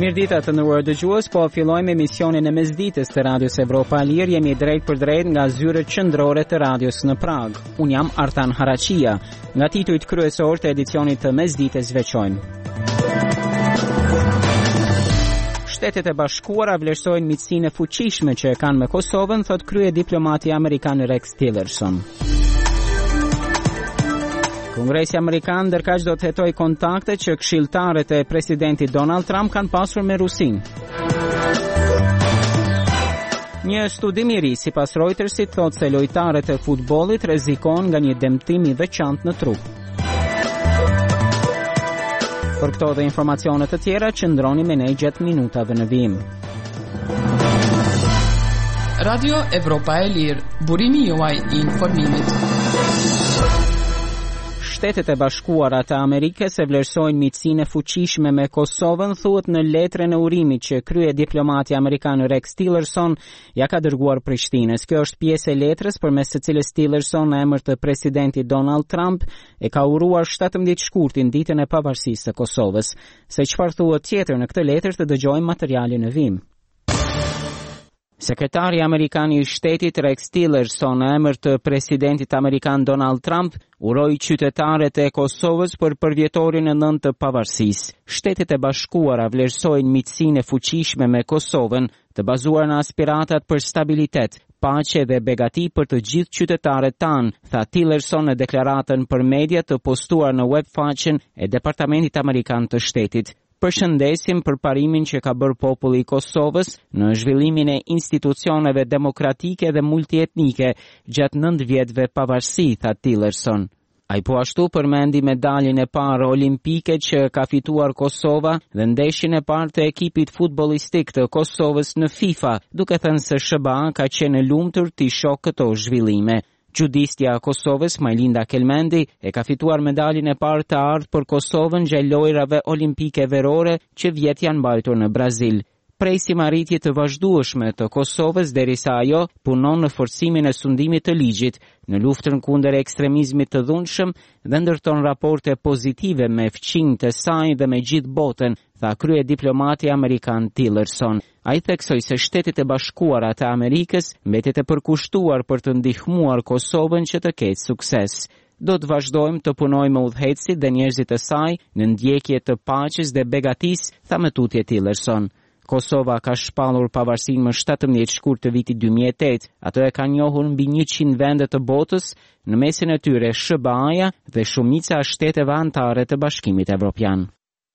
Mirëdita të nderuar dëgjues, po fillojmë emisionin e mesdites të Radios Evropa e Lirë. Jemi drejt për drejt nga zyrët qendrore të radios në Prag. Unë jam Artan Harachia. Nga titujt kryesor të edicionit të mesdites veçojmë. Shtetet e Bashkuara vlerësojnë miqësinë e fuqishme që e kanë me Kosovën, thot krye diplomati amerikan Rex Tillerson. Kongresi Amerikan ndërkaq do të hetoj kontakte që këshilltarët e presidentit Donald Trump kanë pasur me Rusinë. Një studim i ri sipas Reutersit thotë se lojtarët e futbollit rrezikojnë nga një dëmtim i veçantë në trup. Për këto dhe informacione të tjera, qëndroni me ne gjatë minutave në vijim. Radio Evropa e Lirë, burimi juaj i informimit. Shtetet e Bashkuara të Amerikës e vlerësojnë miqësinë e fuqishme me Kosovën, thuhet në letrën e urimit që krye diplomati amerikan Rex Tillerson ja ka dërguar Prishtinës. Kjo është pjesë e letrës përmes së cilës Tillerson në emër të presidentit Donald Trump e ka uruar 17 shkurtin ditën e pavarësisë së Kosovës. Se çfarë thuhet tjetër në këtë letër të dëgjojmë materialin në vijim. Sekretari Amerikan i Shtetit Rex Tillerson në emër të presidentit amerikan Donald Trump uroi qytetarët e Kosovës për përvjetorin e 9 të pavarësisë. Shtetet e Bashkuara vlerësojnë miqësinë e fuqishme me Kosovën, të bazuar në aspiratat për stabilitet, paqe dhe begati për të gjithë qytetarët tanë, tha Tillerson në deklaratën për media të postuar në webfaqen e Departamentit Amerikan të Shtetit. Përshëndesim për parimin që ka bërë populli i Kosovës në zhvillimin e institucioneve demokratike dhe multietnike gjatë 9 vjetëve pavarësi, tha Tillerson. Ai po ashtu përmendi medaljen e parë olimpike që ka fituar Kosova dhe ndeshjen e parë të ekipit futbollistik të Kosovës në FIFA, duke thënë se SBA ka qenë e lumtur të shohë këto zhvillime. Gjudistja e Kosovës, Majlinda Kelmendi, e ka fituar medaljen e parë të ardhur për Kosovën gjatë lojrave olimpike verore që vjet janë mbajtur në Brazil. Presim arritje të vazhdueshme të Kosovës derisa ajo punon në forcimin e sundimit të ligjit, në luftën kundër ekstremizmit të dhunshëm dhe ndërton raporte pozitive me fqinjtë të saj dhe me gjithë botën, tha krye diplomati amerikan Tillerson. Ai theksoi se Shtetet e Bashkuara të Amerikës mbetet e përkushtuar për të ndihmuar Kosovën që të ketë sukses. Do të vazhdojmë të punojmë me udhëheqësit dhe njerëzit e saj në ndjekje të paqes dhe begatisë, tha me tutje Tillerson. Kosova ka shpallur pavarësinë më 17 shkurt të vitit 2008. Ato e kanë njohur mbi 100 vende të botës, në mesin e tyre SBA-ja dhe shumica e shteteve anëtare të Bashkimit Evropian.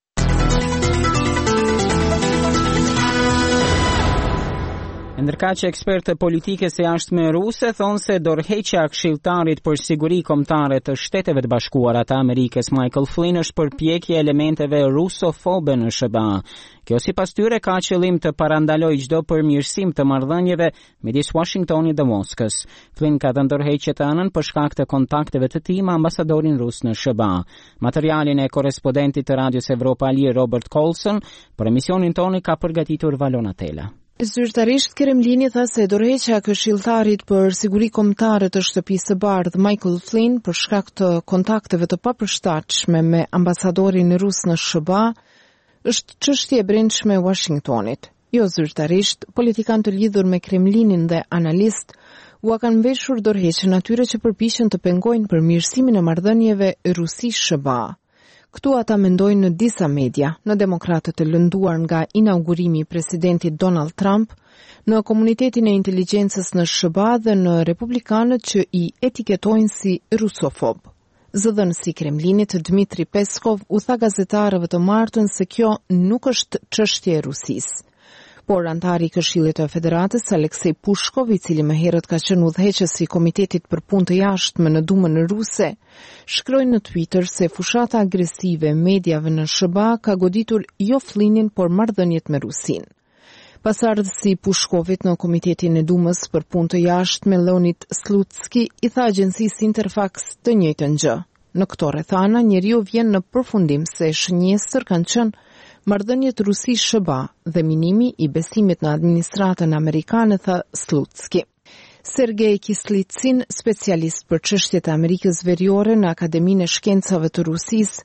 Ndërkaq që ekspertë politike së jashtme ruse thonë se dorëheqja e këshilltarit për siguri kombëtare të Shteteve të Bashkuara të Amerikës Michael Flynn është përpjekje elementeve rusofobe në SBA. Kjo sipas tyre ka qëllim të parandalojë çdo përmirësim të marrëdhënieve midis Washingtonit dhe Moskës. Flynn ka dhënë dorëheqje të anën për shkak të kontakteve të tij me ambasadorin rus në SBA. Materialin e korrespondentit të Radios Evropa e Lirë Robert Colson për emisionin tonë ka përgatitur Valona Tela. Zyrtarisht Kremlini tha se dorëheqja e këshilltarit për siguri kombëtare të Shtëpisë së Bardhë Michael Flynn për shkak të kontakteve të papërshtatshme me ambasadorin rus në SBA është çështje e brendshme e Washingtonit. Jo zyrtarisht, politikanë të lidhur me Kremlinin dhe analist u kanë mbeshur dorëheqjen atyre që përpiqen të pengojnë përmirësimin e marrëdhënieve Rusi-SBA. Këtu ata mendojnë në disa media, në demokratët të lënduar nga inaugurimi i presidentit Donald Trump, në komunitetin e inteligjencës në SBA dhe në republikanët që i etiketojnë si rusofob. Zëdhënësi Kremlinit Dmitri Peskov u tha gazetarëve të martën se kjo nuk është çështje e Rusisë. Por antari i Këshillit të Federatës Aleksej Pushkov, i cili më herët ka qenë udhëheqës i Komitetit për Punë të Jashtme në Dumën ruse, shkroi në Twitter se fushata agresive e mediave në SBA ka goditur jo Flynnin, por marrëdhëniet me Rusinë. Pasardhësi Pushkovit në Komitetin e Dumës për Punë të Jashtme Leonid Slutski i tha agjencisë Interfax të njëjtën gjë. Në këto rrethana njeriu vjen në përfundim se shënjestër kanë qenë marrëdhëniet Rusi-SBA dhe minimi i besimit në administratën amerikane, tha Slutski. Sergej Kislitsin, specialist për çështjet e Amerikës Veriore në Akademinë e Shkencave të Rusisë,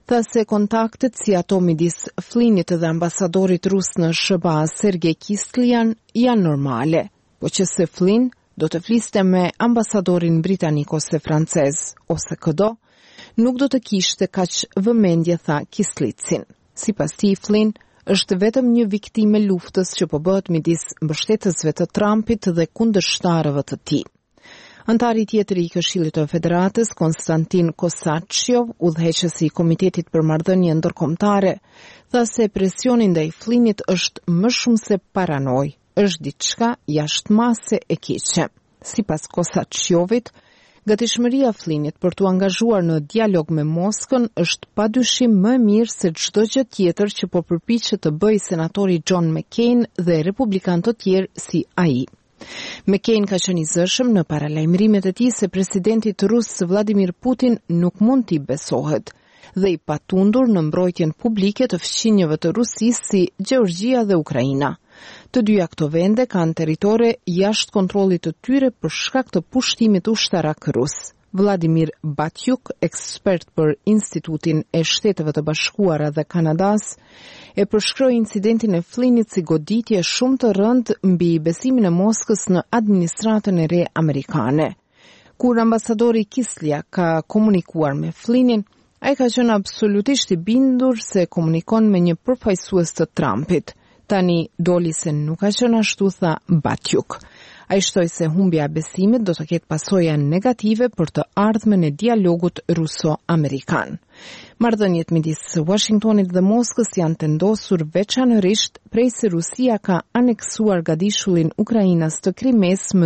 Tha se kontaktet si ato midis Flynnit dhe ambasadorit rus në SBA Sergej Kislian janë normale, po që se Flynn do të fliste me ambasadorin britanik ose francez ose këdo, nuk do të kishte kaq vëmendje, tha Kislicin. Sipas tij, Flynn është vetëm një viktimë e luftës që po bëhet midis mbështetësve të Trumpit dhe kundërshtarëve të tij. Antari tjetër i Këshillit të Federatës, Konstantin Kosachov, udhëheqësi i Komitetit për Marrëdhënie Ndërkombëtare, tha se presioni ndaj Flynnit është më shumë se paranoj, është diçka jashtëmase e keqe. Sipas Kosachovit, gatishmëria Flynnit për t'u angazhuar në dialog me Moskën është padyshim më mirë se çdo gjë tjetër që po përpiqet të bëjë senatori John McCain dhe republikanë të tjerë si ai. McCain ka qenë i zëshëm në paralajmërimet e tij se presidenti rus Vladimir Putin nuk mund t'i besohet dhe i patundur në mbrojtjen publike të fqinjëve të Rusisë si Gjeorgjia dhe Ukraina. Të dyja këto vende kanë territore jashtë kontrollit të tyre për shkak të pushtimit ushtarak rus. Vladimir Batyuk, ekspert për Institutin e Shteteve të Bashkuara dhe Kanadas, e përshkroi incidentin e Flynnit si goditje shumë të rëndë mbi besimin e Moskës në administratën e re amerikane. Kur ambasadori Kislia ka komunikuar me Flynnin, ai ka qenë absolutisht i bindur se komunikon me një përfaqësues të Trumpit. Tani doli se nuk ka qenë ashtu, tha Batyuk. Ai shtoi se humbja e besimit do të ketë pasoja negative për të ardhmen e dialogut ruso-amerikan. Marrëdhëniet midis Washingtonit dhe Moskës janë tendosur veçanërisht prej se Rusia ka aneksuar gadishullin Ukrainas të Krimes më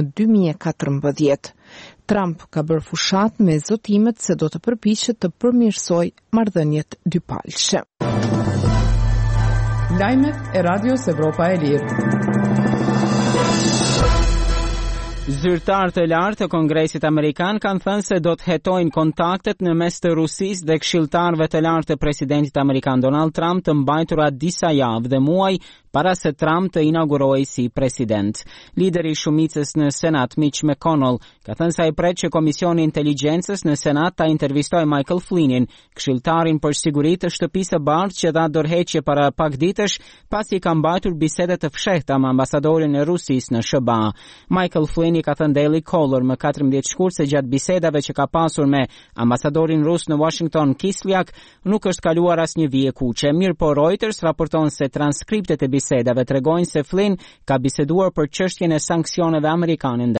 2014. Trump ka bërë fushat me zotimet se do të përpiqet të përmirësojë marrëdhëniet dypalqe. Lajmet e Radios Evropa e Lirë. Zyrtarët e lartë të Kongresit Amerikan kanë thënë se do të hetojnë kontaktet në mes të Rusisë dhe këshilltarëve të lartë të presidentit amerikan Donald Trump të mbajtura disa javë dhe muaj para se Trump të inaugurohej si president. Lideri i shumicës në Senat, Mitch McConnell, ka thënë se ai pret që Komisioni i Inteligjencës në Senat ta intervistojë Michael Flynnin, këshilltarin për siguri të Shtëpisë së Bardhë që dha dorëheqje para pak ditësh pasi ka mbajtur bisede të fshehta me ambasadorin e Rusisë në SBA. Michael Flynn i ka thënë Daily Caller më 14 shkurt se gjatë bisedave që ka pasur me ambasadorin rus në Washington Kislyak nuk është kaluar asnjë vije kuqe. Mirë po Reuters raporton se transkriptet e bisedave tregojnë se Flynn ka biseduar për çështjen e sanksioneve amerikane